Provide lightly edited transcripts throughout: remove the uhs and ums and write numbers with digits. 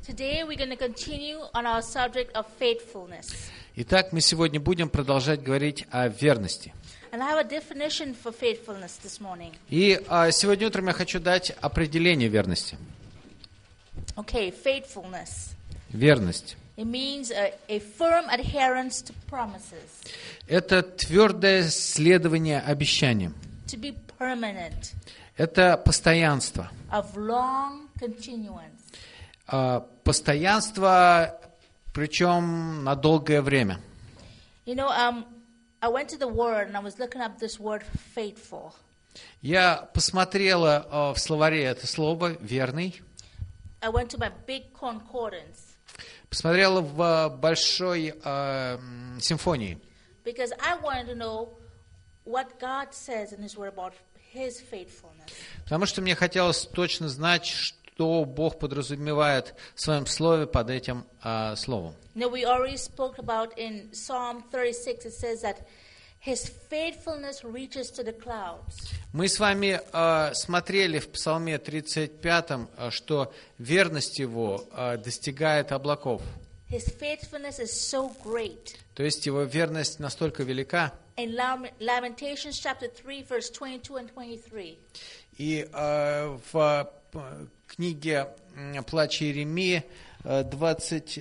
Today we're going to continue on our subject of faithfulness. Итак, мы сегодня будем продолжать говорить о верности. And I have a definition for faithfulness this morning. И сегодня утром я хочу дать определение верности. Okay, faithfulness. Верность. It means a firm adherence to promises. Это твердое следование обещаниям. To be permanent. Это постоянство. Of long continuance. Постоянство, причем на долгое время. You know, I went to the word and I was looking up this word faithful. Я посмотрела в словаре это слово «верный». I went to my big concordance. Посмотрела в большой симфонии. Because I wanted to know what God says in His word about His faithfulness. Потому что мне хотелось точно знать, что Бог подразумевает в своем слове под этим словом. Now we already spoke about in Psalm 36, it says that His faithfulness reaches to the clouds. Мы с вами смотрели в Псалме 35, что верность Его достигает облаков. His faithfulness is so great. То есть Его верность настолько велика. In Lamentations chapter 3, verse 22 and 23. И в книге «Плач Иеремии» 20...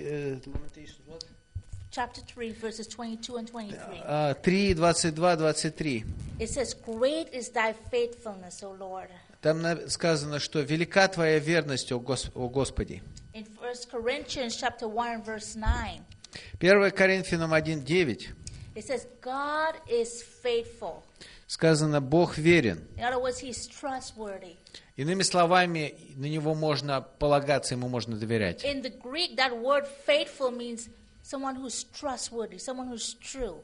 Chapter 3, verses 22 and 23. 3, 22, 23. It says, "Great is thy faithfulness, O Lord." Там сказано, что велика Твоя верность, о Господи. In 1 Corinthians chapter 1, verse 9. 1 Коринфянам 1:9. It says, "God is faithful." Сказано, Бог верен. In other words, He's trustworthy. Иными словами, на Него можно полагаться, Ему можно доверять. In the Greek, that word faithful means someone who's trustworthy, someone who's true.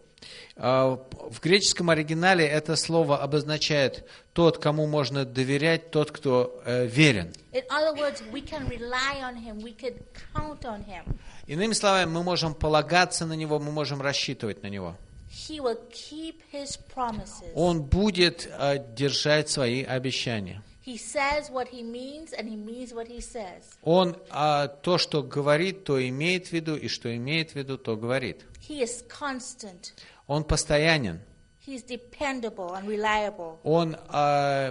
В греческом оригинале это слово обозначает тот, кому можно доверять, тот, кто верен. In other words, we can rely on Him, we can count on Him. Иными словами, мы можем полагаться на Него, мы можем рассчитывать на Него. He will keep His promises. Он будет держать свои обещания. He says what He means, and He means what He says. Он то, что говорит, то имеет в виду, и что имеет в виду, то говорит. He is constant. Он постоянен. He is dependable and reliable. На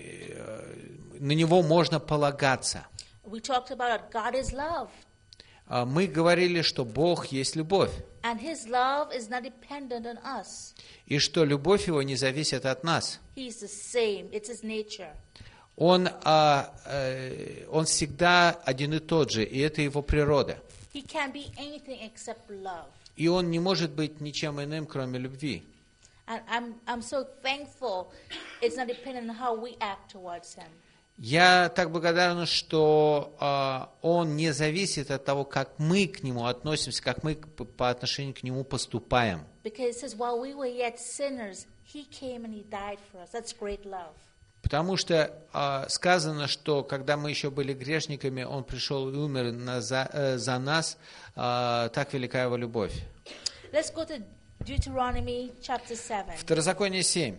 Него можно полагаться. We talked about it. God is love. Мы говорили, что Бог есть любовь. And His love is not dependent on us. И что любовь Его не зависит от нас. He is the same. It's His nature. Он всегда один и тот же, и это Его природа. He can't be anything except love. И Он не может быть ничем иным, кроме любви. And I'm so thankful it's not dependent on how we act towards Him. Я так благодарен, что Он не зависит от того, как мы к Нему относимся, как мы по отношению к Нему поступаем. Because it says, while we were yet sinners, He came and He died for us. That's great love. Потому что сказано, что когда мы еще были грешниками, Он пришел и умер за нас, так велика Его любовь. Let's go to Deuteronomy chapter 7. Второзаконие 7.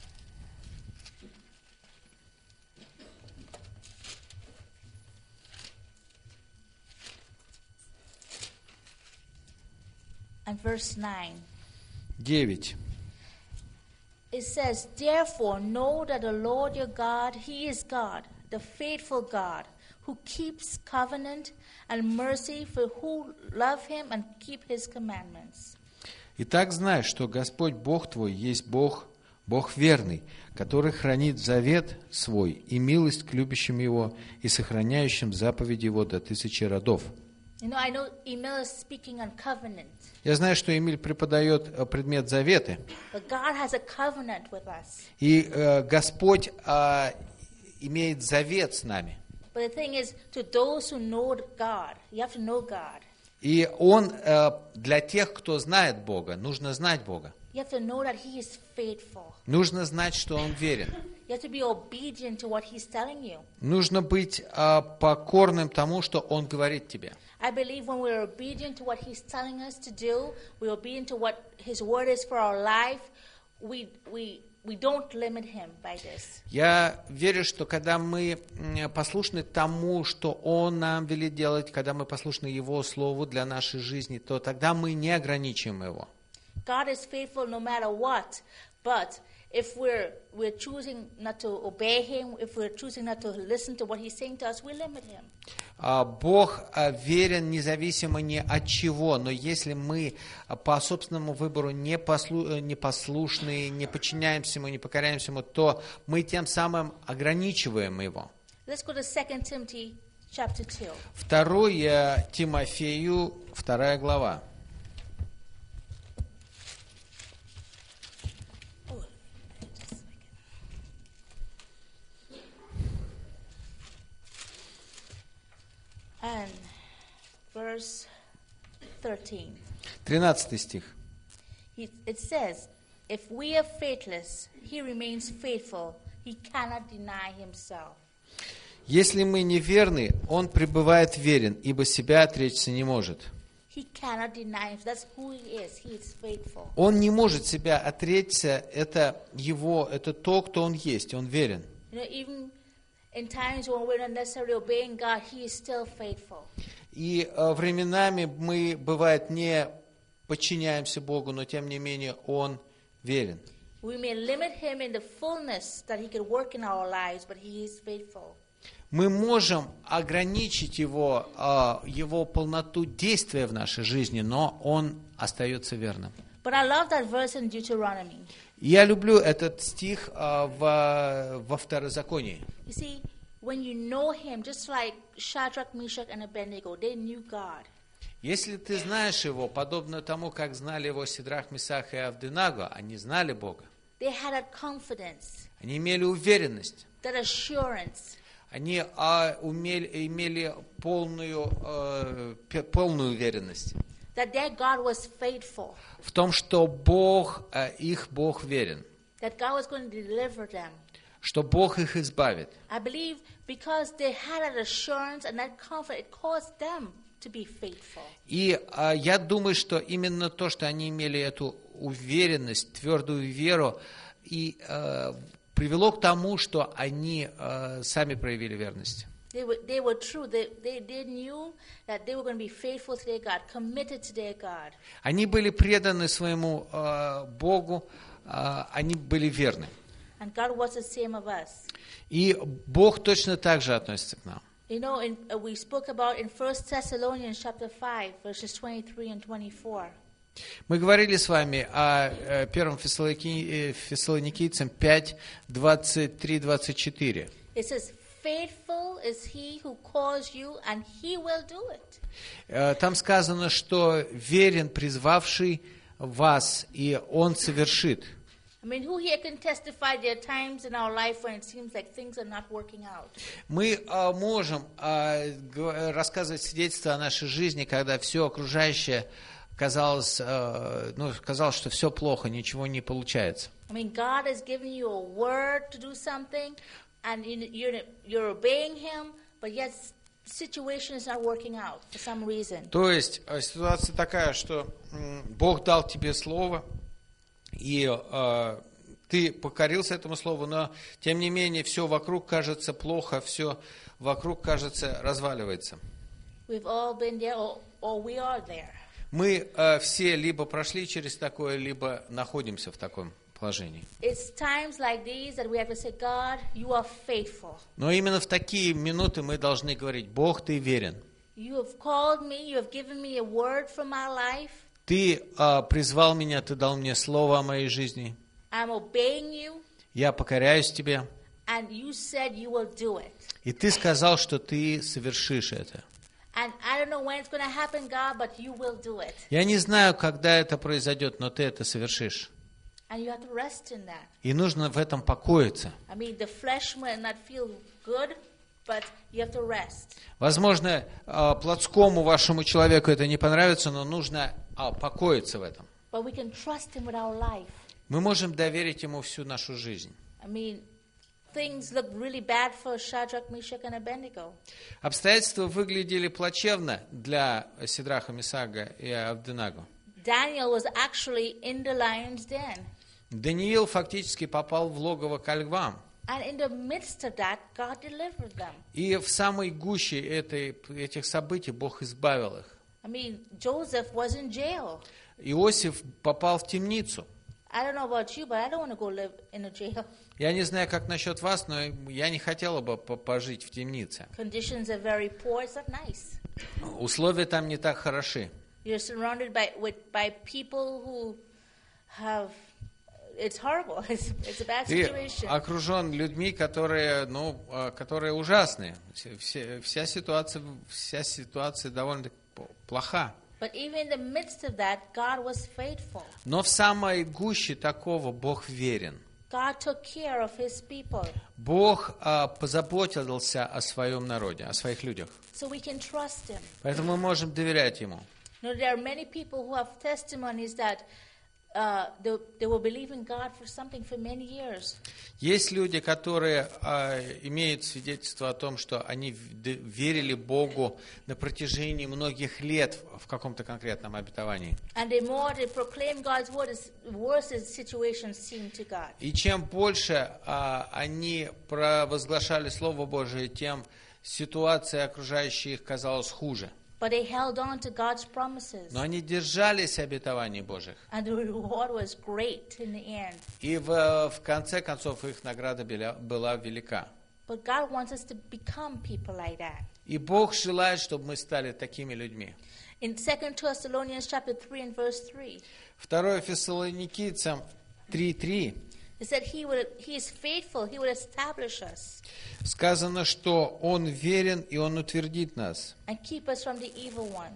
And verse 9. 9. It says, "Therefore know that the Lord your God, He is God, the faithful God, who keeps covenant and mercy for who love Him and keep His commandments." Итак, знай, что Господь Бог твой есть Бог, Бог верный, который хранит завет свой и милость к любящим Его и сохраняющим заповеди Его до 1000 родов. You know, I know Emil is speaking on covenant. Я знаю, что Эмиль преподает предмет заветы. But God has a covenant with us. И Господь имеет завет с нами. But the thing is, to those who know God, you have to know God. И Он для тех, кто знает Бога, нужно знать Бога. You have to know that He is faithful. Нужно знать, что Он верен. You have to be obedient to what He's telling you. Нужно быть покорным тому, что Он говорит тебе. I believe when we're obedient to what He's telling us to do, we're obedient to what His word is for our life, we we don't limit him by this. Я верю, что когда мы послушны тому, что Он нам велит делать, когда мы послушны Его Слову для нашей жизни, то тогда мы не ограничим Его. God is faithful no matter what, but if we're choosing not to obey him, if we're choosing not to listen to what he's saying to us, we limit him. Бог верен независимо ни от чего, но если мы по собственному выбору не послушны, не подчиняемся Ему, не покоряемся Ему, то мы тем самым ограничиваем Его. Let's go to 2 Timothy chapter 2. 2 Тимофею, 2 глава. And verse 13. 13 стих. It says, if we are faithless, he remains faithful. He cannot deny himself. Если мы неверны, Он пребывает верен, ибо себя отречься не может. He cannot deny himself. That's who he is. He is faithful. Он не может себя отречься, это то, кто Он есть, Он верен. You know, even in times when we're not necessarily obeying God, he is still faithful. И временами мы, бывает, не подчиняемся Богу, но тем не менее Он верен. We may limit him in the fullness that he could work in our lives, but he is faithful. Мы можем ограничить Его полноту действия в нашей жизни, но Он остается верным. But I love that verse in Deuteronomy. Я люблю этот стих во Второзаконии. You see, when you know him, just like Shadrach, Meshach, and Abednego, they knew God. Если ты знаешь Его, подобно тому, как знали Его Сидрах, Месах и Авденаго, они знали Бога. They had that confidence, Они имели уверенность. that assurance. Они имели полную уверенность That their God was faithful, в том, что их Бог верен, that God was going to deliver them. что Бог их избавит. I believe because they had that assurance and that confidence, it caused them to be faithful. И я думаю, что именно то, что они имели эту уверенность, твердую веру, и привело к тому, что они сами проявили верность. They were true. They knew that they were going to be faithful to their God, committed to their God. Они были преданы своему Богу, они были верны. And God wants the same of us. И Бог точно так же относится к нам. You know, we spoke about in 1 Thessalonians chapter 5, verses 23 and 24. Мы говорили с вами о 1 Фессалоникийцам 5, 23-24. It says, faithful is he who calls you, and he will do it. Там сказано, что верен призвавший вас, и Он совершит. I mean, who here can testify there are times in our life when it seems like things are not working out? Мы можем рассказывать свидетельства о нашей жизни, когда все окружающее казалось, что все плохо, ничего не получается. I mean, God has given you a word to do something, and you're obeying Him, but yet the situation is not working out for some reason. То есть ситуация такая, что Бог дал тебе слово, и ты покорился этому слову, но тем не менее все вокруг кажется плохо, все вокруг, кажется, разваливается. We've all been there, or we are there. Мы все либо прошли через такое, либо находимся в таком положении. It's times like these that we have to say, God, you are faithful. Но именно в такие минуты мы должны говорить: Бог, Ты верен. You have called me, you have given me a word for my life. Ты призвал меня, Ты дал мне слово о моей жизни. I'm obeying you, Я покоряюсь Тебе. and you said you will do it. И Ты сказал, что Ты совершишь это. And I don't know when it's going to happen, God, but you will do it. Я не знаю, когда это произойдет, но Ты это совершишь. And you have to rest in that. И нужно в этом покоиться. I mean, the flesh might not feel good, but you have to rest. Возможно, плотскому вашему человеку это не понравится, но нужно покоиться в этом. But we can trust Him with our life. Мы можем доверить Ему всю нашу жизнь. I mean, things look really bad for Shadrach, Meshach, and Abednego. Обстоятельства выглядели плачевно для Сидраха, Месаха и Авденаго. Daniel was actually in the lion's den. Даниил фактически попал в логово ко львам. And in the midst of that, God delivered them. И в самой гуще этих событий Бог избавил их. I mean, Joseph was in jail. Иосиф попал в темницу. I don't know about you, but I don't want to go live in a jail. Я не знаю, как насчет вас, но я не хотела бы пожить в темнице. Conditions are very poor. It's not nice. Условия там не так хороши. You're surrounded by people who have. It's horrible. It's a bad Ты situation. окружен людьми, которые ужасные. Вся ситуация довольно плоха. But even in the midst of that, God was faithful. Но в самой гуще такого Бог верен. God took care of His people. Бог позаботился о своем народе, о своих людях. So we can trust Him. Поэтому мы можем доверять Ему. You know, there are many people who have testimonies that they were believing God for something for many years. Есть люди, которые имеют свидетельство о том, что они верили Богу на протяжении многих лет в каком-то конкретном обетовании. And the more they proclaim God's word, the worse the situation seemed to God. И чем больше они провозглашали Слово Божие, тем ситуация окружающая их казалась хуже. But they held on to God's promises. Но они держались обетований Божьих. And the reward was great in the end. И в конце концов их награда была велика. But God wants us to become people like that. И Бог желает, чтобы мы стали такими людьми. In 2 Thessalonians chapter 3 and verse 3, 2 Фессалоникийцам 3:3 it said He is faithful, He will establish us сказано, что Он верен и Он утвердит нас. and keep us from the evil one.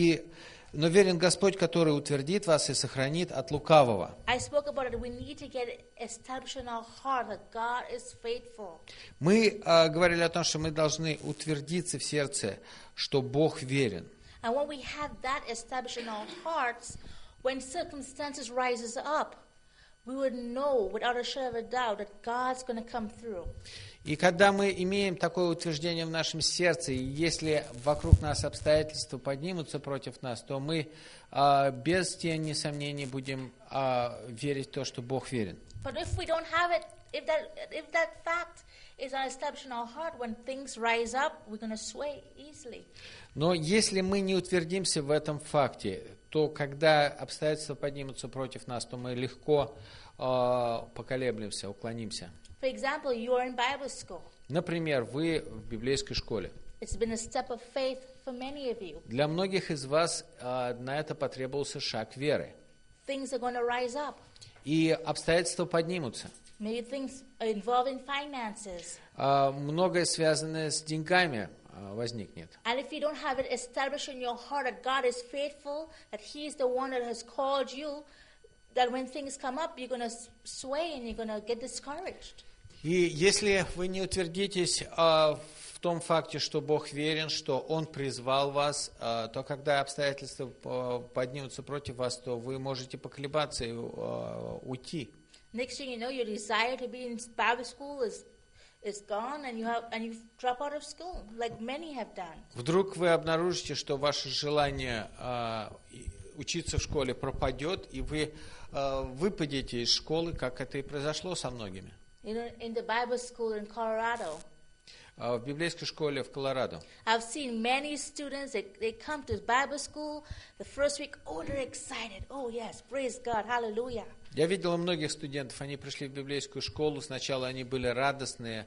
Но верен Господь, который утвердит вас и сохранит от лукавого. I spoke about it. We need to get it established in our heart that God is faithful. Мы говорили о том, что мы должны утвердиться в сердце, что Бог верен. And when we have that established in our hearts, when circumstances rises up, we would know without a shadow of a doubt that God's going to come through. И когда мы имеем такое утверждение в нашем сердце, и если вокруг нас обстоятельства поднимутся против нас, то мы без тени сомнений будем верить в то, что Бог верен. But if we don't have it, if that fact is not established in our heart, when things rise up, we're going to sway easily. Но если мы не утвердимся в этом факте, то когда обстоятельства поднимутся против нас, то мы легко поколеблемся, уклонимся. For example, you are in Bible school. Например, вы в библейской школе. It's been a step of faith for many of you. Для многих из вас на это потребовался шаг веры. Things are going to rise up. И обстоятельства поднимутся. Maybe things involving finances. Многое связанное с деньгами возникнет. And if you don't have it established in your heart that God is faithful, that He is the one that has called you, that when things come up, you're going to sway and you're going to get discouraged. И если вы не утвердитесь в том факте, что Бог верен, что Он призвал вас, то когда обстоятельства поднимутся против вас, то вы можете поколебаться и уйти. Next thing you know, your desire to be in Bible school is gone, and you drop out of school, like many have done. Вдруг вы обнаружите, что ваше желание учиться в школе пропадет, и вы выпадете из школы, как это и произошло со многими. You know, in the Bible school in Colorado, В библейской школе в Колорадо I've seen many students, they come to Bible school, the first week, oh, they're excited. Oh, yes, praise God, hallelujah. я видел многих студентов, они пришли в библейскую школу, сначала они были радостные,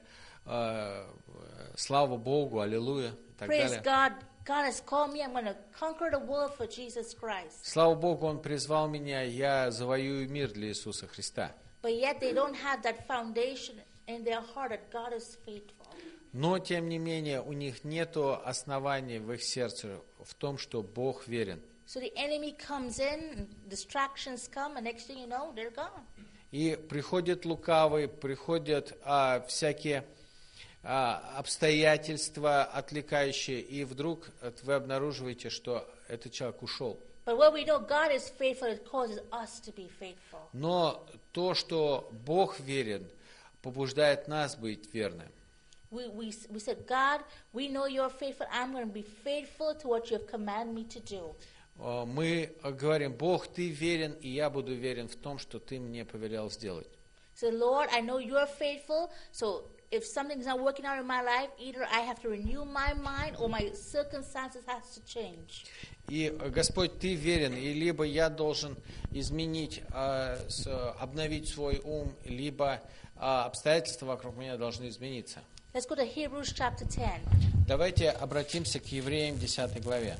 слава Богу, аллилуйя, и так Praise далее. God, God has called me, I'm going to conquer the world for Jesus Christ. Слава Богу, Он призвал меня, я завоюю мир для Иисуса Христа. But yet they don't have that foundation in their heart that God is faithful. Но, тем не менее, у них нет оснований в их сердце в том, что Бог верен. So the enemy comes in, distractions come, and next thing you know, they're gone. И приходят лукавые, приходят всякие обстоятельства отвлекающие, и вдруг вы обнаруживаете, что этот человек ушел. But when we know God is faithful, it causes us to be faithful. Но то, что Бог верен, побуждает нас быть верными. We said, God, we know you're faithful. I'm going to be faithful to what you have commanded me to do. мы говорим: Бог, Ты верен, и я буду верен в том, что Ты мне повелел сделать. So, Lord, I know you're faithful, so if something's not working out in my life, either I have to renew my mind or my circumstances has to change. И, Господь, Ты верен, и либо я должен изменить, обновить свой ум, либо обстоятельства вокруг меня должны измениться. Let's go to Hebrews chapter 10. Давайте обратимся к Евреям 10 главе.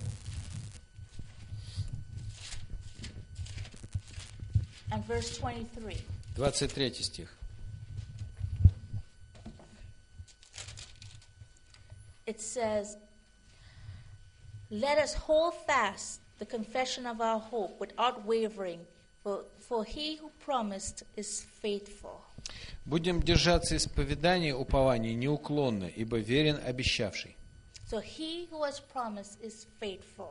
And verse 23. 23 стих. It says, "Let us hold fast the confession of our hope without wavering, for he who promised is faithful." Будем держаться исповедания упований неуклонно, ибо верен обещавший. So he who has promised is faithful.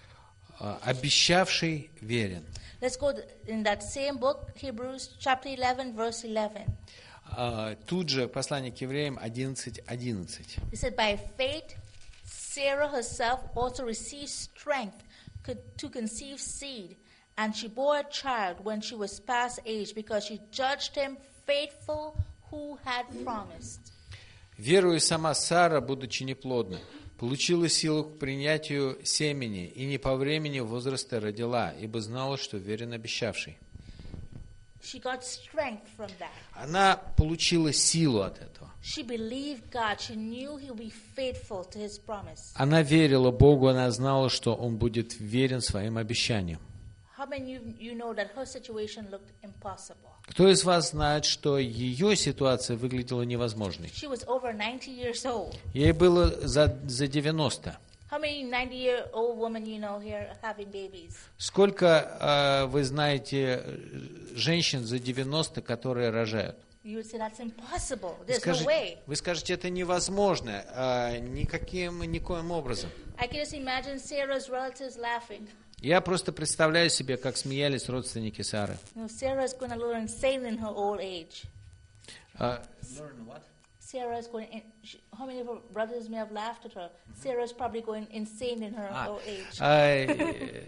Обещавший верен. Let's go in that same book, Hebrews chapter 11, verse 11. Тут же послание к Евреям 11:11. It said, "By faith, Sarah herself also received strength to conceive seed, and she bore a child when she was past age, because she judged him faithful who had promised." Веруя сама Сара, будучи неплодна, получила силу к принятию семени, и не по времени возраста родила, ибо знала, что верен обещавший. She got strength from that. Она получила силу от этого. She believed God. She knew he would be faithful to his promise. Она верила Богу, она знала, что Он будет верен своим обещаниям. How many of you know that her situation looked impossible? Кто из вас знает, что ее ситуация выглядела невозможной? She was over 90 years old. Ей было за 90. How many 90-year-old women you know here having babies? Сколько вы знаете женщин за 90, которые рожают? You would say that's impossible. There's no way. Вы скажете, это невозможно никоим образом. I can just imagine Sarah's relatives laughing. Я просто представляю себе, как смеялись родственники Сары. Sarah's going to learn insane in her old age. Learn what? Sarah's going. How many of her brothers may have laughed at her? Sarah's probably going insane in her old age.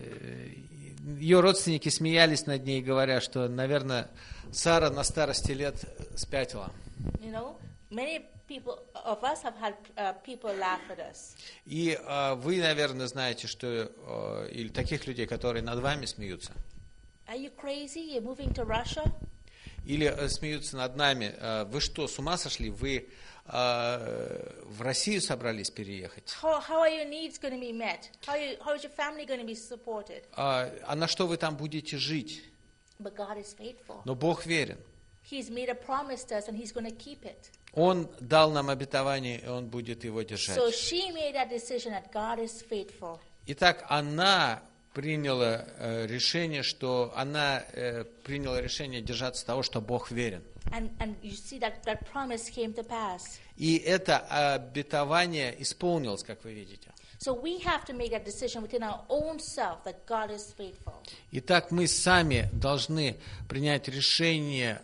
Ее родственники смеялись над ней, говоря, что, наверное, Сара на старости лет спятила. You know, many people of us have had people laugh at us. И вы, наверное, знаете, что или таких людей, которые над вами смеются. Are you crazy? You're moving to Russia? Или смеются над нами. Вы что, с ума сошли? Вы в Россию собрались переехать? How are your needs going to be met? How is your family going to be supported? А на что вы там будете жить? But God is faithful. Но Бог верен. He's made a promise to us, and He's going to keep it. Он дал нам обетование, и Он будет его держать. So she made that decision that God is faithful. Итак, она приняла решение, что она приняла решение держаться того, что Бог верен. And you see that promise came to pass. И это обетование исполнилось, как вы видите. So we have to make that decision within our own self that God is faithful. Итак, мы сами должны принять решение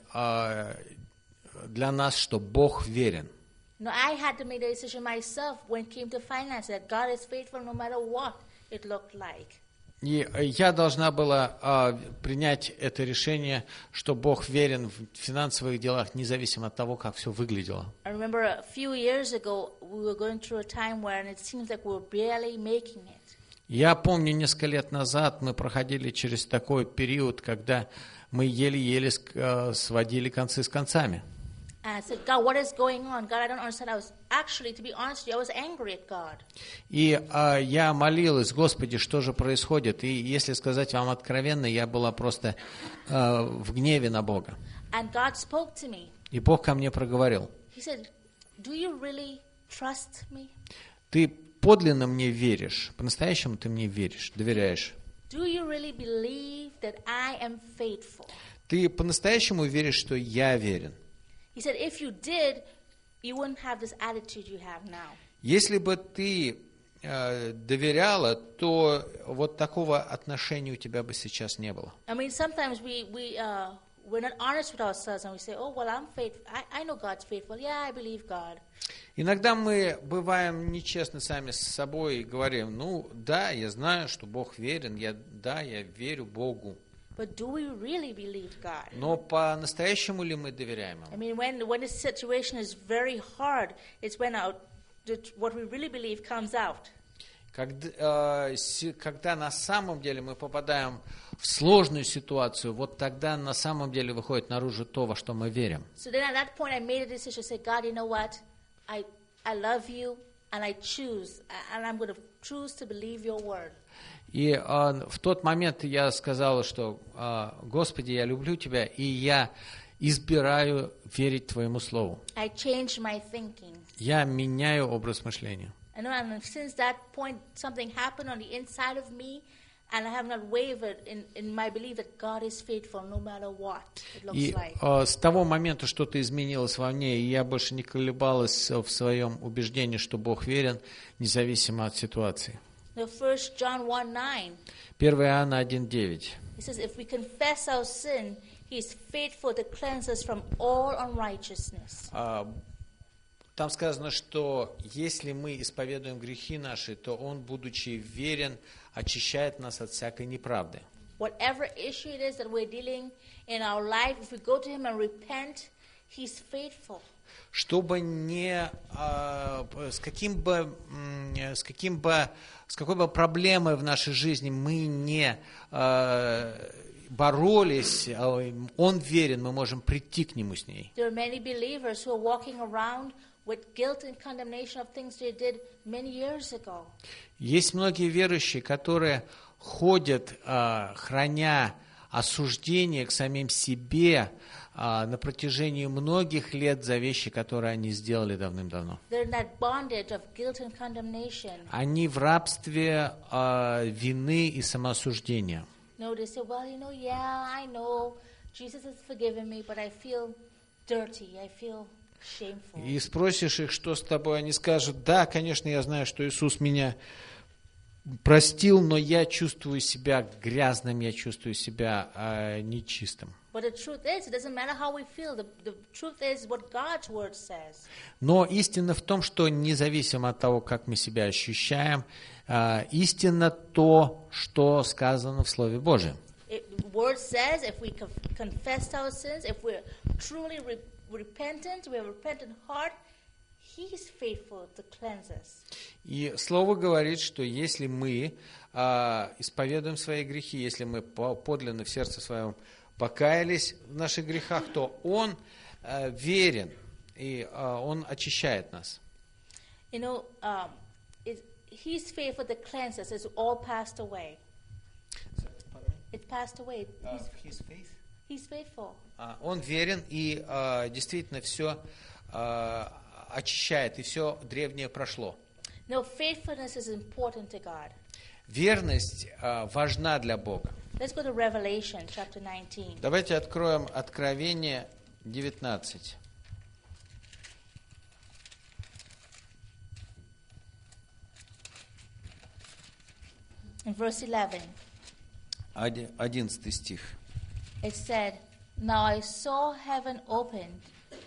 для нас, что Бог верен. No, I had to make the decision myself when it came to finance that God is faithful no matter what it looked like. И я должна была принять это решение, что Бог верен в финансовых делах, независимо от того, как все выглядело. I remember a few years ago we were going through a time where it seems like we were barely making it. Я помню, несколько лет назад мы проходили через такой период, когда мы еле-еле сводили концы с концами. And I said, God, what is going on? God, I don't understand. I was actually, to be honest with you, I was angry at God. И я молилась: Господи, что же происходит? И если сказать вам откровенно, я была просто в гневе на Бога. And God spoke to me. И Бог ко мне проговорил: He said, do you really trust me? Ты подлинно мне веришь? По-настоящему ты мне веришь, доверяешь? Do you really believe that I am faithful? Ты по-настоящему веришь, что я верен? He said, if you did, you wouldn't have this attitude you have now. Если бы ты доверяла, то вот такого отношения у тебя бы сейчас не было. I mean, sometimes we we're not honest with ourselves and we say, oh, well, I'm faithful. I know God's faithful. Yeah, I believe God. Иногда мы бываем нечестны сами с собой и говорим, ну да, я знаю, что Бог верен, я верю Богу. But do we really believe God? Но по-настоящему ли мы доверяем I Ему? mean, when the situation is very hard, it's when what we really believe comes out. Когда на самом деле мы попадаем в сложную ситуацию, вот тогда на самом деле выходит наружу то, во что мы верим. So then at that point I made a decision to say, God, you know what? I love you and I choose, and I'm going to choose to believe your word. И в тот момент я сказал, что Господи, я люблю Тебя, и я избираю верить Твоему Слову. I changed my thinking. Я меняю образ мышления. And since that point, something happened on the inside of me, and I have not wavered in my belief that God is faithful no matter what it looks И like. с того момента что-то изменилось во мне, и я больше не колебалась в своем убеждении, что Бог верен, независимо от ситуации. Now, 1 John 1:9, 1 Иоанна 1:9. it says, if we confess our sin, He is faithful to cleanse us from all unrighteousness. Там сказано, что если мы исповедуем грехи наши, то Он, будучи верен, очищает нас от всякой неправды. Whatever issue it is that we're dealing in our life, if we go to Him and repent, He's faithful. Чтобы с какой бы проблемой в нашей жизни мы не боролись, Он верен, мы можем прийти к Нему с ней. There are many believers who are walking around with guilt and condemnation of things they did many years ago. Есть многие верующие, которые ходят, храня осуждение к самим себе на протяжении многих лет за вещи, которые они сделали давным-давно. They're in that bondage of guilt and condemnation. Они в рабстве вины и самоосуждения. No, they say, well, yeah, I know Jesus has forgiven me, but I feel dirty. I feel shameful. И спросишь их, что с тобой, они скажут, да, конечно, я знаю, что Иисус меня простил, но я чувствую себя грязным, я чувствую себя нечистым. But the truth is, it doesn't matter how we feel. The truth is what God's word says. Но истина в том, что независимо от того, как мы себя ощущаем, истина то, что сказано в Слове Божьем. The word says if we confess our sins, if we're truly repentant, we have a repentant heart, He is faithful to cleanse us. И Слово говорит, что если мы исповедуем свои грехи, если мы подлинно в сердце своем покаялись в наших грехах, то Он верен, и Он очищает нас. He's faithful to cleanse us. It's all passed away. It's passed away. He's faithful. Он верен, и действительно все очищает, и все древнее прошло. No, faithfulness is important to God. Верность важна для Бога. Let's go to Revelation, chapter 19. Давайте откроем Откровение 19. In verse 11, 11 стих. it said, Now I saw heaven opened,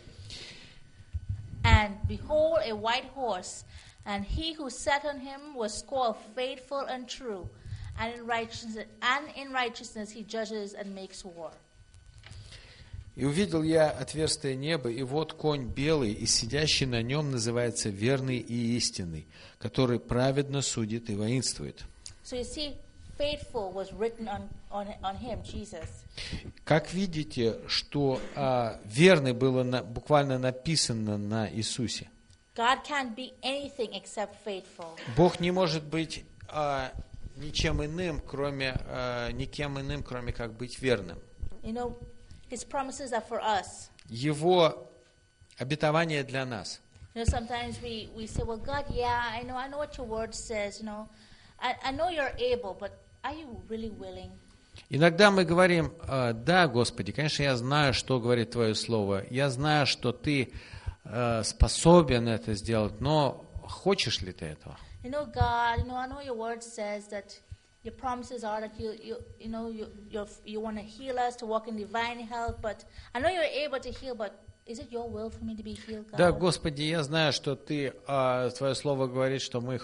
and behold, a white horse, and he who sat on him was called Faithful and True, and in righteousness he judges and makes war. «И увидел я отверстие неба, и вот конь белый, и сидящий на нем называется верный и истинный, который праведно судит и воинствует». So you see, faithful was written on him, Jesus. Как видите, что верный было буквально написано на Иисусе. God can't be anything except faithful. Бог не может быть никем иным, кроме как быть верным. His promises are for us. Его обетование для нас. Sometimes we say, well, God, yeah, I know what your word says, I know you're able, but are you really willing? Иногда мы говорим, да, Господи, конечно, я знаю, что говорит Твое Слово, я знаю, что Ты способен это сделать, но хочешь ли Ты этого? God, I know your word says that Your promises are that you want to heal us, to walk in divine health. But I know you're able to heal, but is it your will for me to be healed, God? Да, Господи, я знаю, что Ты, Твое Слово говорит, что мы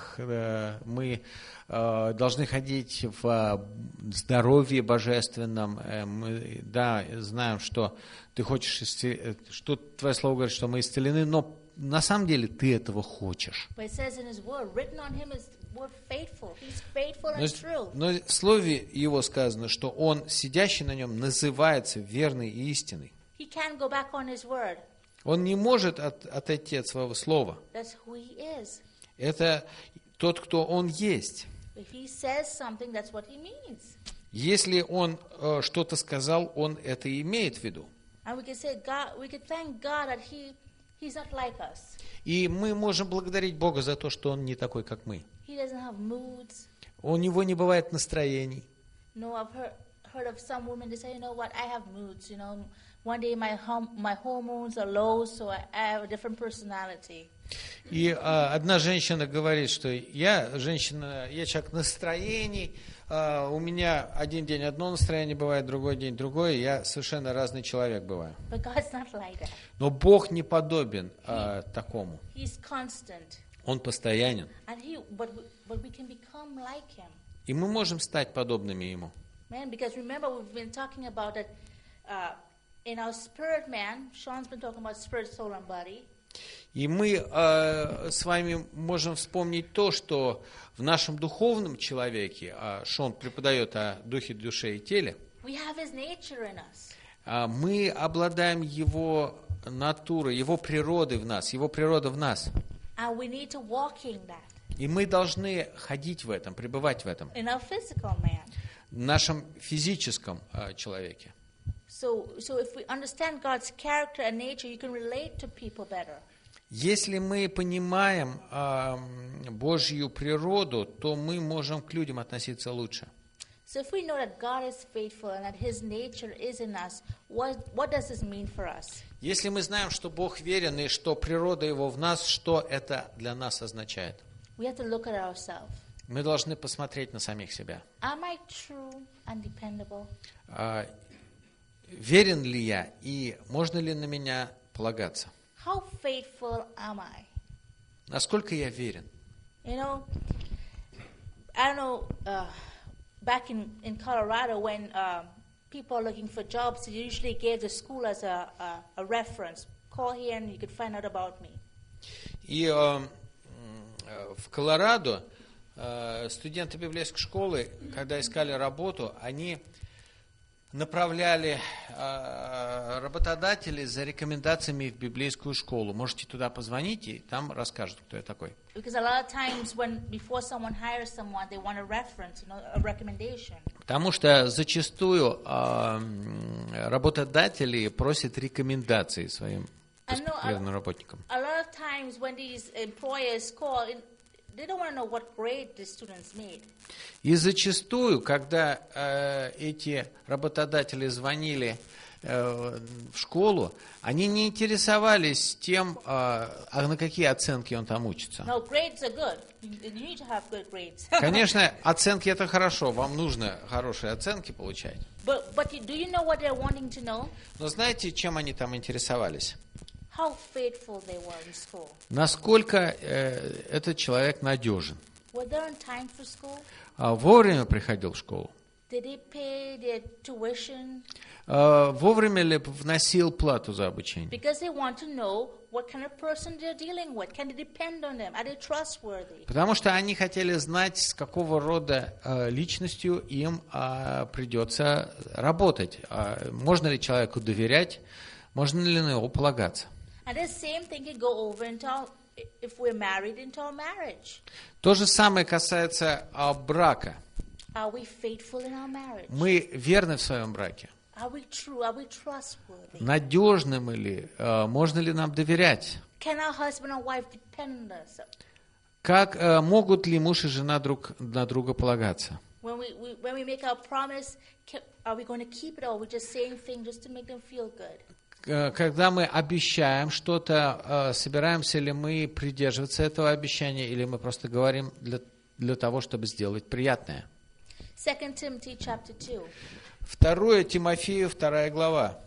должны ходить в здоровье божественном. Мы, да, знаем, что Ты хочешь что Твое Слово говорит, что мы исцелены, но на самом деле Ты этого хочешь. But it says in His word, written on Him is word faithful. He's faithful and true. Но в Слове Его сказано, что Он, сидящий на Нем, называется верный и истинный. He can't go back on His word. Он не может отойти от Своего Слова. That's who He is. Это тот, кто Он есть. If He says something, that's what He means. Если Он что-то сказал, Он это имеет в виду. And we can say, God, we can thank God that He's not like us. И мы можем благодарить Бога за то, что Он не такой, как мы. He doesn't have moods. У Него не бывает настроений. No, I've heard of some women, they say, you know what, I have moods, One day my hormones are low, so I have a different personality. И одна женщина говорит, что я человек настроений, у меня один день одно настроение бывает, другой день другое, я совершенно разный человек бываю. But God's not like that. Но Бог не подобен такому. He's constant. Он постоянен. And but we can become like Him. И мы можем стать подобными Ему. Man, because remember we've been talking about that in our spirit man, Sean's been talking about spirit, soul and body. И мы с вами можем вспомнить то, что в нашем духовном человеке, Шон преподает о духе, душе и теле, We have His nature in us. Мы обладаем Его натурой, Его природой в нас, Его природа в нас. And we need to walk in that. И мы должны ходить в этом, пребывать в этом, In our physical man. в нашем физическом человеке. So if we understand God's character and nature, you can relate to people better. Если мы понимаем Божью природу, то мы можем к людям относиться лучше. So if we know that God is faithful and that His nature is in us, what does this mean for us? Если мы знаем, что Бог верен и что природа Его в нас, что это для нас означает? We have to look at ourselves. Мы должны посмотреть на самих себя. Am I true and dependable? Верен ли я и можно ли на меня полагаться? How faithful am I? Насколько я верен? I don't know, back in Colorado when people are looking for jobs, they usually gave the school as a reference. Call here and you could find out about me. И в Колорадо студенты библейской школы, когда искали работу, они направляли работодателей за рекомендациями в библейскую школу. Можете туда позвонить, и там расскажут, кто я такой. Because a lot of times before someone hires someone, they want a reference, a recommendation. Потому что зачастую работодатели просят рекомендации своим верным работникам. A lot of times when these employers call, they don't want to know what grade the students made. И зачастую, когда эти работодатели звонили в школу, они не интересовались тем, на какие оценки он там учится. No, grades are good. You need to have good grades. Конечно, оценки это хорошо, вам нужно хорошие оценки получать. But do you know what they're wanting to know? Но знаете, чем они там интересовались? How faithful they were in school. Насколько этот человек надежен. Were they on time for school? Вовремя приходил в школу. Did they pay their tuition? Вовремя ли вносил плату за обучение? Because they want to know what kind of person they're dealing with. Can they depend on them? Are they trustworthy? Потому что они хотели знать, с какого рода личностью им придется работать. Можно ли человеку доверять, можно ли на него полагаться. And the same thing can go over if we're married into our marriage. То же самое касается брака. Are we faithful in our marriage? Мы верны в своем браке. Are we true? Are we trustworthy? Надежны мы ли? Можно ли нам доверять? Can our husband and wife depend on us? Как могут ли муж и жена друг на друга полагаться? When we make our promise, are we going to keep it, or are we just saying things just to make them feel good? Когда мы обещаем что-то, собираемся ли мы придерживаться этого обещания, или мы просто говорим для того, чтобы сделать приятное? 2 Timothy chapter 2. 2 Тимофею, 2 глава.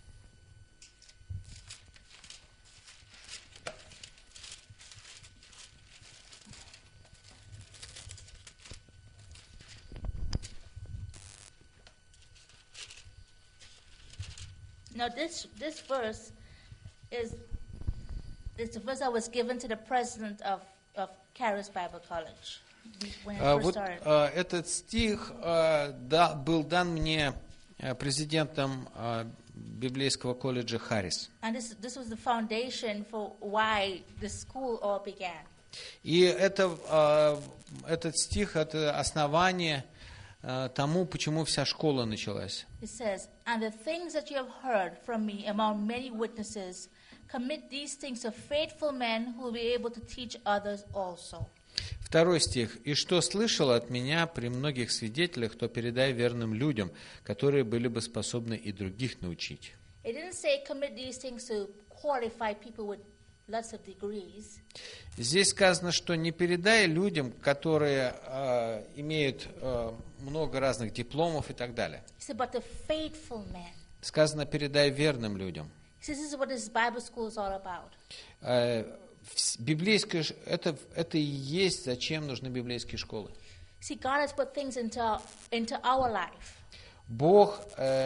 Now this verse is the verse that was given to the president of Charis Bible College when it first Вот started. этот стих был дан мне президентом библейского колледжа Харрис. And this was the foundation for why the school all began. И этот стих – это основание тому, почему вся школа началась. It says, "And the things that you have heard from me among many witnesses, commit these things to faithful men who will be able to teach others also." Второй стих. «И что слышал от меня при многих свидетелях, то передай верным людям, которые были бы способны и других научить». It didn't say commit these things to qualify people with lots of degrees. Здесь сказано, что не передай людям, которые имеют много разных дипломов и так далее. He said, but the faithful men. Сказано, передай верным людям. He says, this is what this Bible school is all about. Библейская, это и есть, зачем нужны библейские школы. See, God has put things into our life. Бог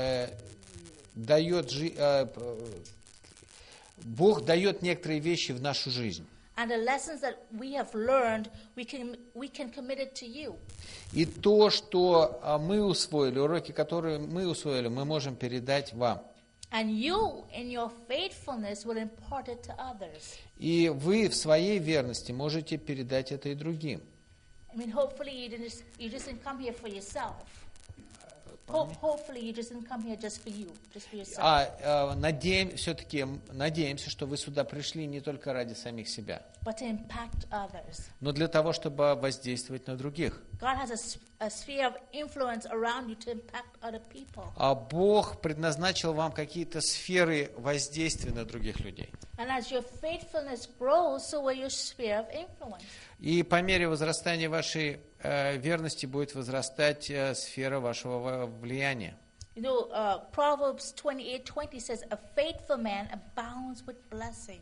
дает некоторые вещи в нашу жизнь. And the lessons that we have learned, we can commit it to you. И то, что мы усвоили, уроки, которые мы усвоили, мы можем передать вам. And you, in your faithfulness, will impart it to others. И вы в своей верности можете передать это и другим. I mean, hopefully you just didn't come here for yourself. Hopefully you just didn't come here just for you, just for yourself. Надеемся, что вы сюда пришли не только ради самих себя, But to impact others. но для того, чтобы воздействовать на других. God has a sphere of influence around you to impact other people. А Бог предназначил вам какие-то сферы воздействия на других людей. And as your faithfulness grows, so will your sphere of influence. И по мере возрастания вашей верности будет возрастать сфера вашего влияния. You know, Proverbs 28:20 says, "A faithful man abounds with blessings."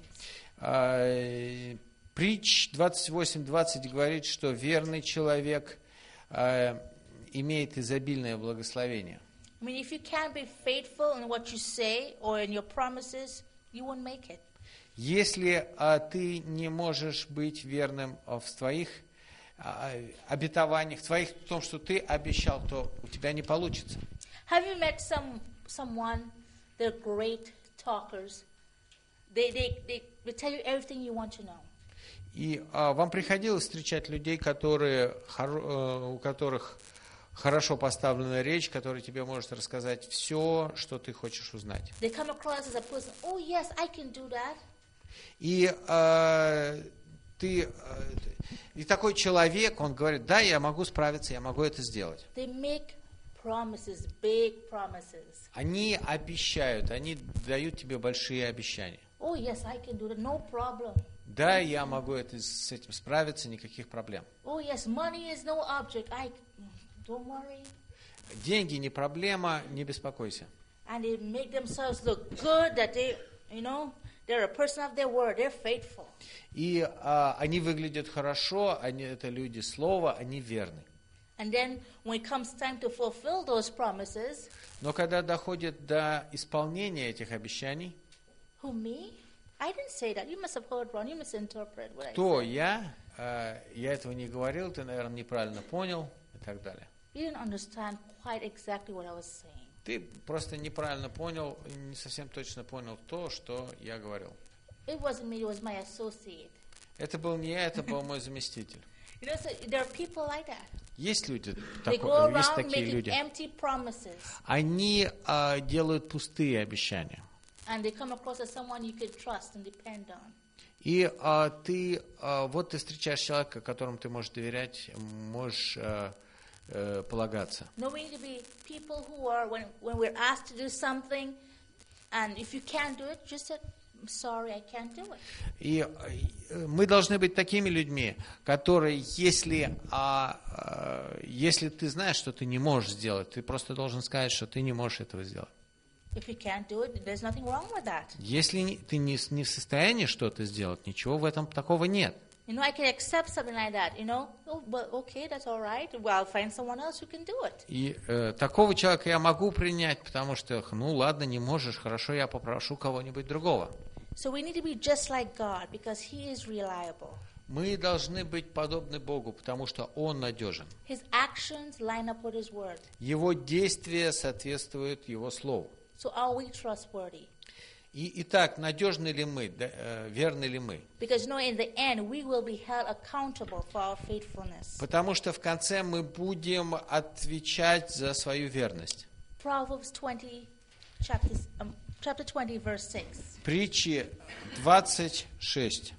Притч 28:20 говорит, что верный человек имеет изобильное благословение. I mean, if you can't be faithful in what you say or in your promises, you won't make it. Если ты не можешь быть верным в твоих обетованиях, в том, что ты обещал, то у тебя не получится. Have you met someone? They're great talkers. They tell you everything you want to know. И вам приходилось встречать людей, у которых хорошо поставленная речь, который тебе может рассказать все, что ты хочешь узнать. They come across as a person, "Oh yes, I can do that." И такой человек, он говорит, да, я могу справиться, я могу это сделать. They make promises, big promises. Они обещают, они дают тебе большие обещания. "Oh yes, I can do that, no problem." Да, я могу с этим справиться, никаких проблем. "Oh yes, money is no object. Don't worry." Деньги не проблема, не беспокойся. And they make themselves look good that they're a person of their word, they're faithful. И они выглядят хорошо, это люди слова, они верны. And then when it comes time to fulfill those promises, Но когда доходит до исполнения этих обещаний, who, me? I didn't say that. You must have heard wrong. You misinterpreted what кто I said. я этого не говорил, ты, наверное, неправильно понял и так далее. You didn't understand quite exactly what I was saying. Ты просто неправильно понял, не совсем точно понял то, что я говорил. It wasn't me, it was my associate. Это был не я, это был мой заместитель. You know, so there are people like that. Есть люди, They go есть around такие making люди. empty promises. Они делают пустые обещания. And they come across as someone you can trust and depend on. И ты встречаешь человека, которому ты можешь доверять, можешь полагаться. No, we need to be people who are, when we're asked to do something, and if you can't do it, just I'm sorry, I can't do it. И мы должны быть такими людьми, которые, если ты знаешь, что ты не можешь сделать, ты просто должен сказать, что ты не можешь этого сделать. If you can't do it, there's nothing wrong with that. Если ты не в состоянии что-то сделать, ничего в этом такого нет. I can accept something like that, Oh, well, okay, that's all right. Well, I'll find someone else who can do it. И такого человека я могу принять, потому что, ладно, не можешь, хорошо, я попрошу кого-нибудь другого. So we need to be just like God because He is reliable. Мы должны быть подобны Богу, потому что Он надежен. His actions line up with His word. Его действия соответствуют Его Слову. So are we trustworthy? Итак, надежны ли мы, верны ли мы? Because in the end we will be held accountable for our faithfulness. Потому что в конце мы будем отвечать за свою верность. Proverbs 20, chapter 20, verse 6. Притчи 26.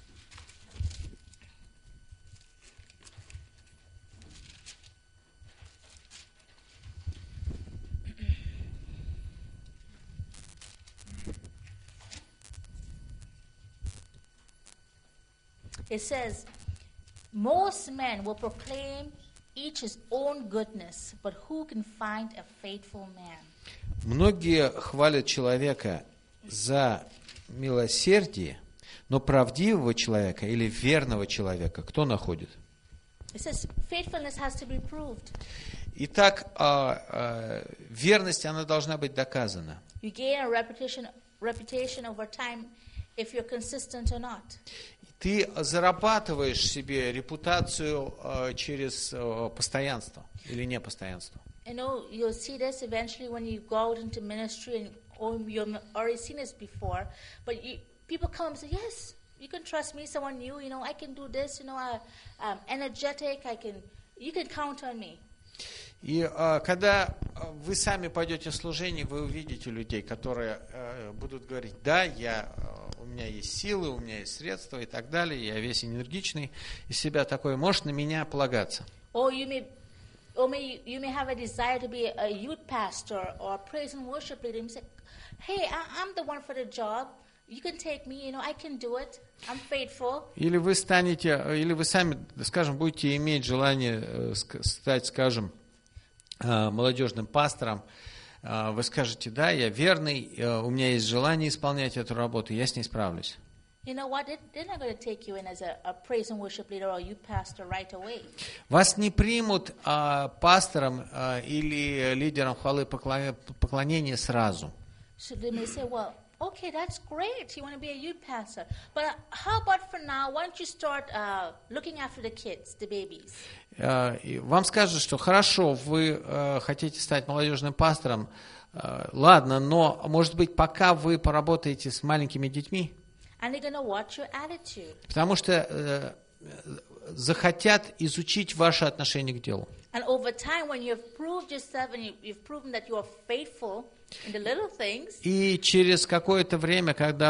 It says, most men will proclaim each his own goodness, but who can find a faithful man? Многие хвалят человека за милосердие, но правдивого человека или верного человека кто находит? It says faithfulness has to be proved. Итак, верность, она должна быть доказана. You gain a reputation over time if you're consistent or not. Ты зарабатываешь себе репутацию через постоянство или непостоянство. You'll see this eventually when you go out into ministry, and you've already seen this before. But people come and say, "Yes, you can trust me, someone new. I can do this. I'm energetic. You can count on me." И когда вы сами пойдете в служение, вы увидите людей, которые будут говорить: да, у меня есть силы, у меня есть средства и так далее, я весь энергичный из себя такой, можешь на меня полагаться. You may have a desire to be a youth pastor or a praise and worship leader. And you say, "Hey, I'm the one for the job. You can take me. I can do it. I'm faithful." Или вы сами, скажем, будете иметь желание стать, скажем, молодежным пастором, вы скажете: да, я верный, у меня есть желание исполнять эту работу, я с ней справлюсь. You know what? They're not going to take you in as a praise and worship leader or youth pastor right away. Вас не примут пастором или лидером хвалы и поклонения сразу. So they may say, "Well, okay, that's great. You want to be a youth pastor. But how about for now, why don't you start looking after the kids, the babies?" Вам скажут, что хорошо, вы хотите стать молодежным пастором, ладно, но, может быть, пока вы поработаете с маленькими детьми, And they're going to watch your attitude. потому что захотят изучить ваше отношение к делу. And over time, when you've proved yourself and you've proven that you are faithful in the little things, И через какое-то время, когда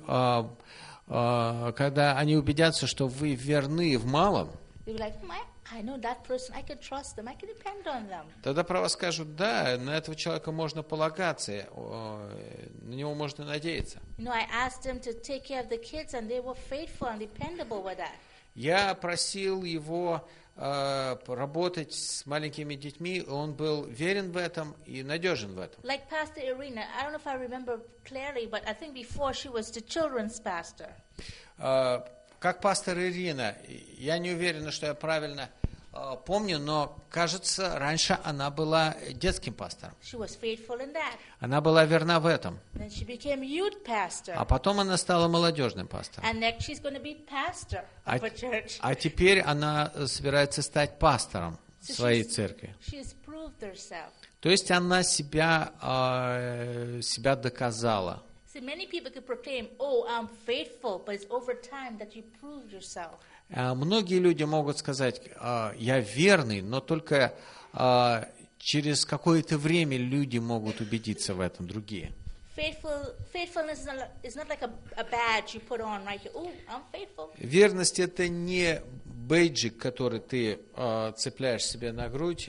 они убедятся, что вы верны в малом, you'll be like, I know that person, I can trust them, I can depend on them. тогда про вас скажут: да, на этого человека можно полагаться, на него можно надеяться. I asked them to take care of the kids, and they were faithful and dependable with that. Я просил его работать с маленькими детьми, он был верен в этом и надежен в этом. Like Pastor Irina, I don't know if I remember clearly, but I think before she was the children's pastor. Как пастор Ирина, я не уверен, что я правильно помню, но, кажется, раньше она была детским пастором. She was faithful in that. Она была верна в этом. Then she became youth pastor. А потом она стала молодежным пастором. And next she's going to be pastor of a church. А теперь она собирается стать пастором своей церкви. She has proved herself. То есть она себя доказала. See, many people could proclaim, "Oh, I'm faithful," but it's over time that you prove yourself. Многие люди могут сказать: я верный, но только через какое-то время люди могут убедиться в этом, другие. Faithfulness is not like a badge you put on right here. Oh, I'm faithful. Верность — это не бейджик, который ты цепляешь себе на грудь,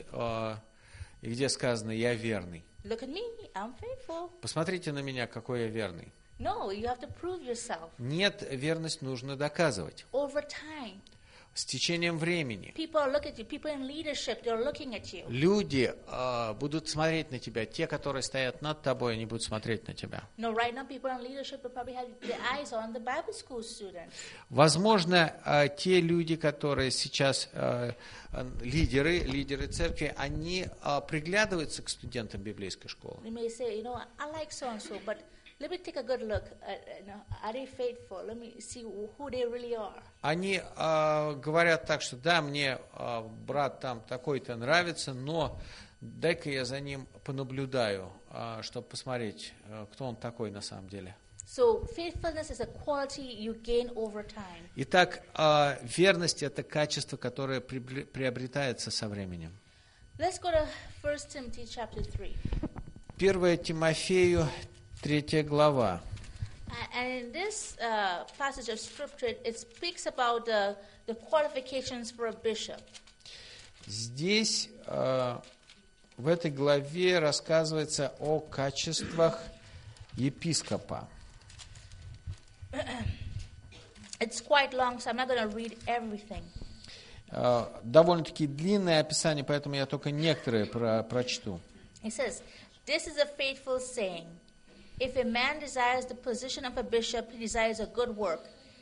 и где сказано: я верный. Look at me, I'm faithful. Посмотрите на меня, какой я верный. No, you have to prove yourself Нет, верность нужно доказывать. over time. С течением времени. People are looking at you. People in leadership, they're looking at you. Люди будут смотреть на тебя. Те, которые стоят над тобой, они будут смотреть на тебя. No, right now people in leadership will probably have their eyes on the Bible school students. Возможно, те люди, которые сейчас лидеры церкви, они приглядываются к студентам библейской школы. They may say, I like so-and-so, but let me take a good look. Are they faithful? Let me see who they really are. Они говорят так, что да, мне брат там такой-то нравится, но дай-ка я за ним понаблюдаю, чтобы посмотреть, кто он такой на самом деле. So faithfulness is a quality you gain over time. Итак, верность – это качество, которое приобретается со временем. Let's go to 1 Timothy chapter 3. 1 Тимофею, 3 глава. And in this passage of scripture, it speaks about the qualifications for a bishop. Здесь, в этой главе, рассказывается о качествах епископа. It's quite long, so I'm not going to read everything. Довольно-таки длинное описание, поэтому я только некоторые прочту. It says, "This is a faithful saying. If a man desires the position of a bishop, he desires a good work."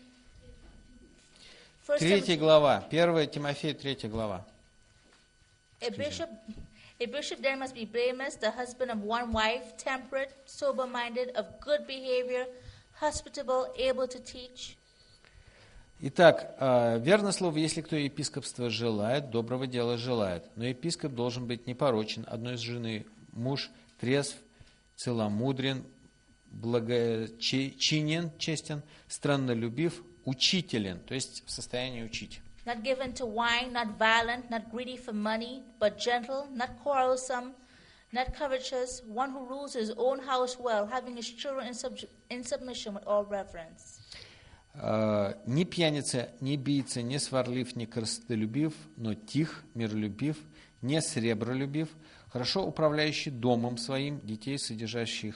3 глава, 1 Тимофея, 3 глава. A bishop then must be blameless, the husband of one wife, temperate, sober-minded, of good behavior, hospitable, able to teach. Итак, верно слово, если кто епископства желает, доброго дела желает. Но епископ должен быть непорочен, одной из жены муж, трезв, целомудрен, благочинен, честен, страннолюбив, учителен, то есть в состоянии учить. Not given to wine, not violent, not greedy for money, but gentle, not quarrelsome, not covetous, one who rules his own house well, having his children in submission with all reverence. Ни пьяница, ни бийца, не сварлив, не корыстолюбив, но тих, миролюбив, не сребролюбив, хорошо управляющий домом своим, детей, содержащих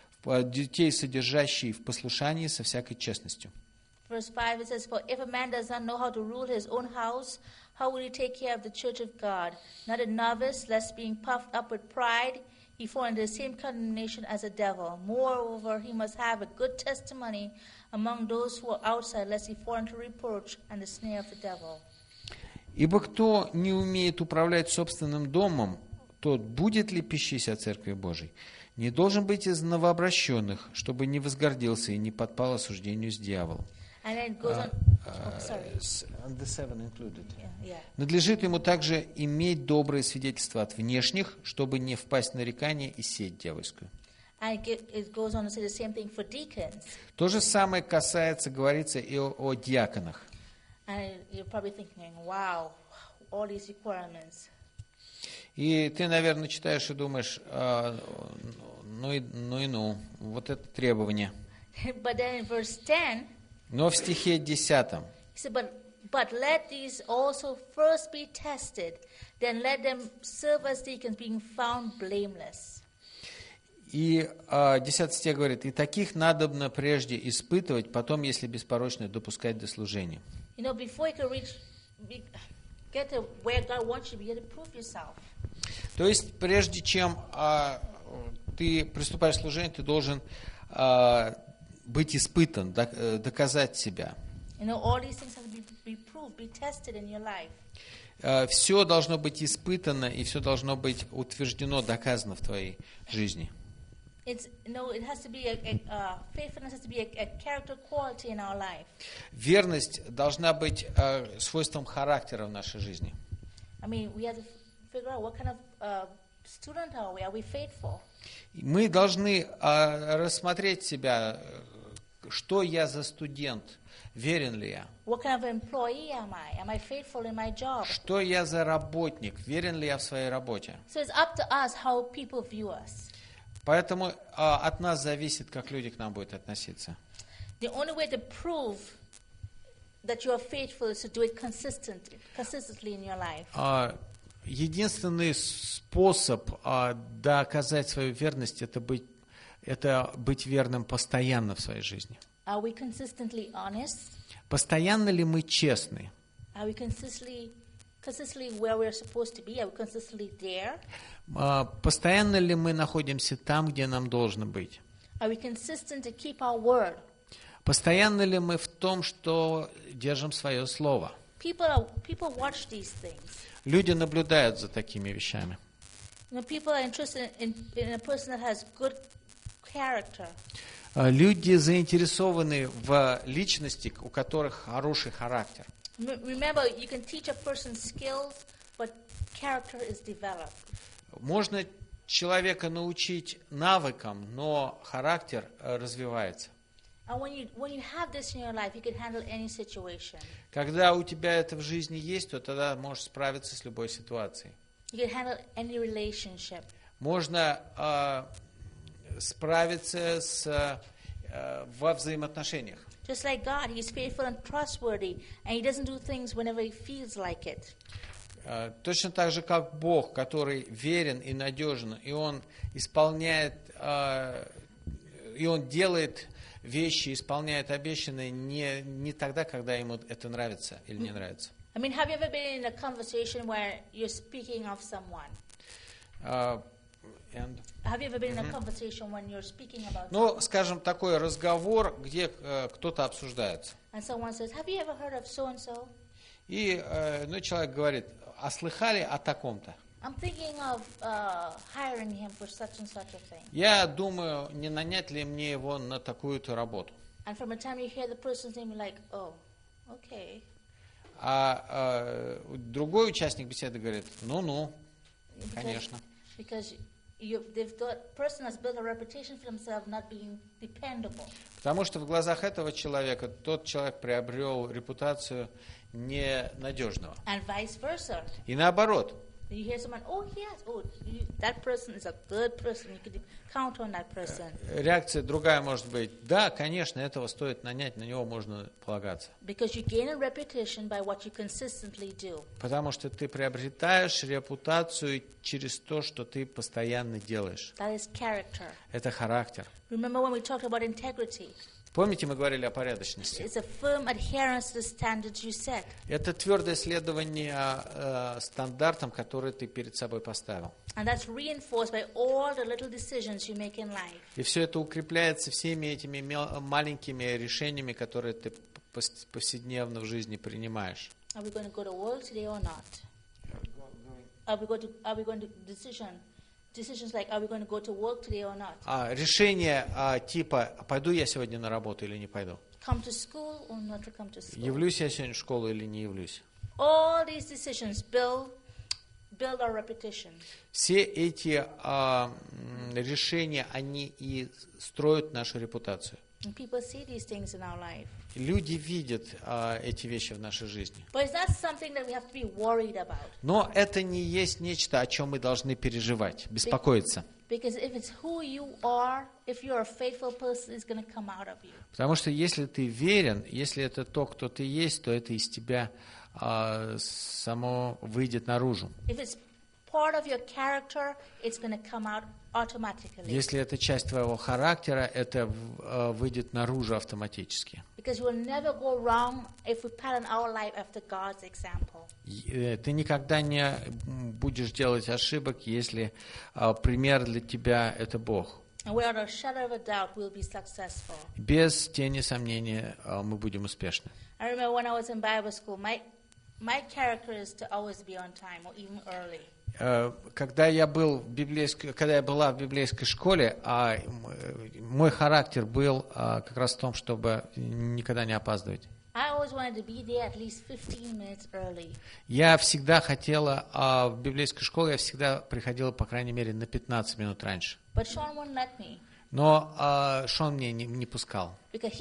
в послушании со всякой честностью. Verse 5, it says, "For if a man does not know how to rule his own house, how will he take care of the church of God? Not a novice, lest being puffed up with pride, he fall into the same condemnation as a devil. Moreover, he must have a good testimony among those who are outside, lest he fall into reproach and the snare of the devil." Ибо кто не умеет управлять собственным домом, тот будет ли пищись о Церкви Божией? Не должен быть из новообращенных, чтобы не возгордился и не подпал осуждению с дьяволом. And then it goes on. Sorry. The seven included. Yeah. Надлежит ему также иметь добрые свидетельства от внешних, чтобы не впасть в нарекание и сеть дьявольскую. And it goes on to say the same thing for deacons. То же самое касается, говорится, и о диаконах. And you're probably thinking, wow, all these requirements. И ты, наверное, читаешь и думаешь, вот это требование. But then in verse 10, Но в стихе 10, he said, but let these also first be tested, then let them serve as deacons, being found blameless. и 10 стих говорит, и таких надобно прежде испытывать, потом, если беспорочно, допускать до служения. Before you can get to where God wants you to be, you have to prove yourself. То есть, прежде чем ты приступаешь к служению, ты должен быть испытан, доказать себя. All these things have to be proved, be tested in your life. Все должно быть испытано, и все должно быть утверждено, доказано в твоей жизни. It has to be faithfulness has to be a character quality in our life. Верность должна быть свойством характера в нашей жизни. I mean, we have to figure out what kind of student are we? Are we faithful? Мы должны рассмотреть себя, что я за студент, верен ли я? What kind of employee am I? Am I faithful in my job? Что я за работник, верен ли я в своей работе? So it's up to us how people view us. Поэтому от нас зависит, как люди к нам будут относиться. The only way to prove that you are faithful is to do it consistently in your life. Единственный способ доказать свою верность – это быть это быть верным постоянно в своей жизни. Are we consistently honest? Постоянно ли мы честны? Are we consistently where we're supposed to be? Are we consistently there? Постоянно ли мы находимся там, где нам должно быть? Are we consistent to keep our word? Постоянно ли мы в том, что держим свое слово? People watch these things. Люди наблюдают за такими вещами. People are interested in a person that has good character. Люди заинтересованы в личности, у которых хороший характер. Remember, you can teach a person skills, but character is developed. Можно человека научить навыкам, но характер развивается. And when you have this in your life, you can handle any situation. Когда у тебя это в жизни есть, то тогда можешь справиться с любой ситуацией. You can handle any relationship. Можно справиться во взаимоотношениях. Just like God, He's faithful and trustworthy, and He doesn't do things whenever He feels like it. Точно так же, как Бог, который верен и надежен, и Он исполняет, и Он делает вещи, исполняет обещанные не тогда, когда Ему это нравится или не нравится. I mean, have you ever been in a conversation where you're speaking of someone? Have you ever been in a conversation when you're speaking about Ну, скажем, такой разговор, где кто-то обсуждается. and someone says, have you ever heard of so-and-so? И человек говорит, а слыхали о таком-то? I'm thinking of hiring him for such and such a thing. Я думаю, не нанять ли мне его на такую-то работу. And from the time you hear the person's name, you're like, oh, okay. А другой участник беседы говорит, ну, конечно. Because person has built a reputation for himself not being dependable. Потому что в глазах этого человека тот человек приобрел репутацию ненадежного. And vice versa. И наоборот. You hear someone, that person is a good person. You can count on that person. Реакция другая может быть, да, конечно, этого стоит нанять, на него можно полагаться. Because you gain a reputation by what you consistently do. Потому что ты приобретаешь репутацию через то, что ты постоянно делаешь. That is character. Это характер. Remember when we talked about integrity? Помните, мы говорили о порядочности? It's a firm adherence to the standards you set. Это твердое следование стандартам, которые ты перед собой поставил. And that's reinforced by all the little decisions you make in life. И все это укрепляется всеми этими маленькими решениями, которые ты повседневно в жизни принимаешь. Are we going to go to work today or not? Are we going to decisions like, are we going to go to work today or not? Решение типа, пойду я сегодня на работу или не пойду. Come to school or not to come to school? Явлюсь я сегодня в школу или не явлюсь. All these decisions build our reputation. Все эти решения, они и строят нашу репутацию. And people see these things in our life. Люди видят эти вещи в нашей жизни. But it's not something that we have to be worried about. Но это не есть нечто, о чем мы должны переживать, беспокоиться. Because if it's who you are, if you're a faithful person, it's going to come out of you. Потому что если ты верен, если это то, кто ты есть, то это из тебя само выйдет наружу. If it's part of your character, it's going to come out automatically. Если это часть твоего характера, это выйдет наружу автоматически. Because we'll never go wrong if we pattern our life after God's example. Ты никогда не будешь делать ошибок, если пример для тебя это Бог. And without a shadow of a doubt, we'll be successful. Без тени сомнения мы будем успешны. I remember when I was in Bible school, my character is to always be on time or even early. Когда я была в библейской школе, мой характер был как раз в том, чтобы никогда не опаздывать. Я всегда хотела, в библейскую школу я всегда приходила, по крайней мере, на 15 минут раньше. Но Шон мне не пускал.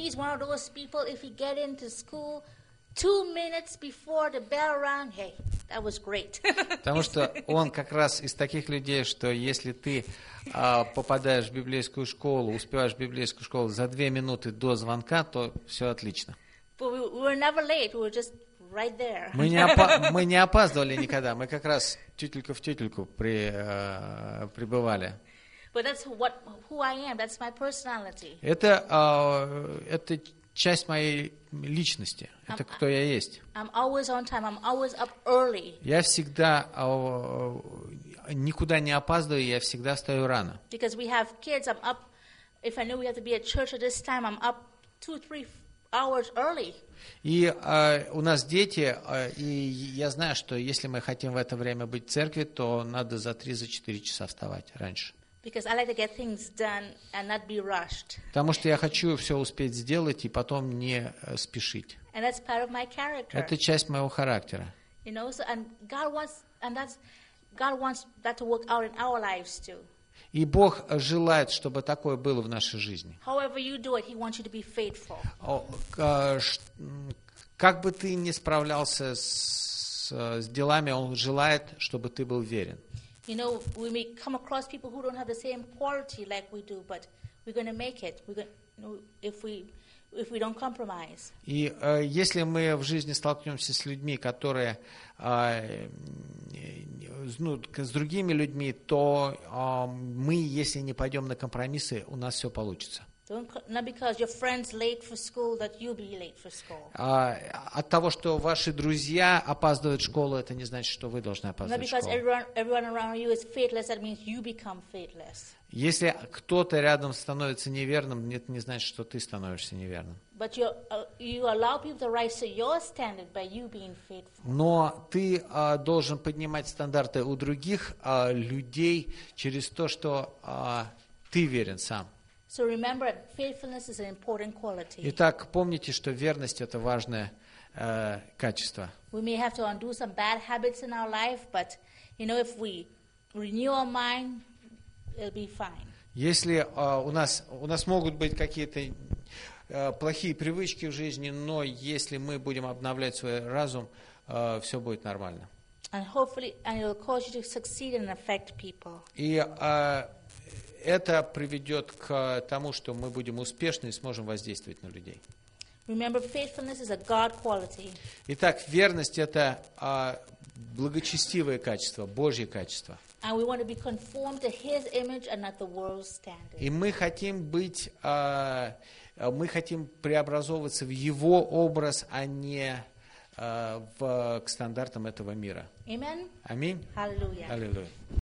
2 minutes before the bell rang, hey, that was great. Потому что он как раз из таких людей, что если ты попадаешь в библейскую школу, успеваешь в библейскую школу за 2 минуты до звонка, то все отлично. But we were never late, we were just right there. Мы не опаздывали никогда, мы как раз тютелька в тютельку прибывали. But that's who I am. That's my personality. Это часть моей личности. Это кто я есть. I'm always on time. I'm always up early. Я всегда никуда не опаздываю, я всегда встаю рано. Because we have kids, I'm up. If I know we have to be at church at this time, I'm up 2-3 hours early. И у нас дети, и я знаю, что если мы хотим в это время быть в церкви, то надо за 3-4 часа вставать раньше. Because I like to get things done and not be rushed. Потому что я хочу все успеть сделать и потом не спешить. And that's part of my character. Это часть моего характера. You know, so, and God wants that to work out in our lives too. И Бог желает, чтобы такое было в нашей жизни. However you do it, He wants you to be faithful. Как бы ты ни справлялся с делами, Он желает, чтобы ты был верен. You know, we may come across people who don't have the same quality like we do, but we're going to make it. We're going, you know, if we don't compromise. И если мы в жизни столкнемся с людьми, которые с другими людьми, то мы, если не пойдем на компромиссы, у нас все получится. Not because your friends late for school that you'll be late for school. От того, что ваши друзья опаздывают в школу, это не значит, что вы должны опаздывать в Not школу. because everyone around you is faithless, that means you become faithless. Если кто-то рядом становится неверным, это не значит, что ты становишься неверным. But you allow people to rise to your standard by you being faithful. Но ты должен поднимать стандарты у других людей через то, что ты верен сам. So remember, faithfulness is an important quality. Итак, помните, что верность – это важное качество. We may have to undo some bad habits in our life, but you know, if we renew our mind, it'll be fine. Если у нас могут быть какие-то плохие привычки в жизни, но если мы будем обновлять свой разум, все будет нормально. And hopefully, and it'll cause you to succeed and affect people. И это приведет к тому, что мы будем успешны и сможем воздействовать на людей. Remember, faithfulness is a God quality. Итак, верность – это благочестивое качество, Божье качество. And we want to be conformed to His image and not the world's standard. И мы хотим преобразовываться в Его образ, а не к стандартам этого мира. Amen? Аминь. Hallelujah. Аллилуйя.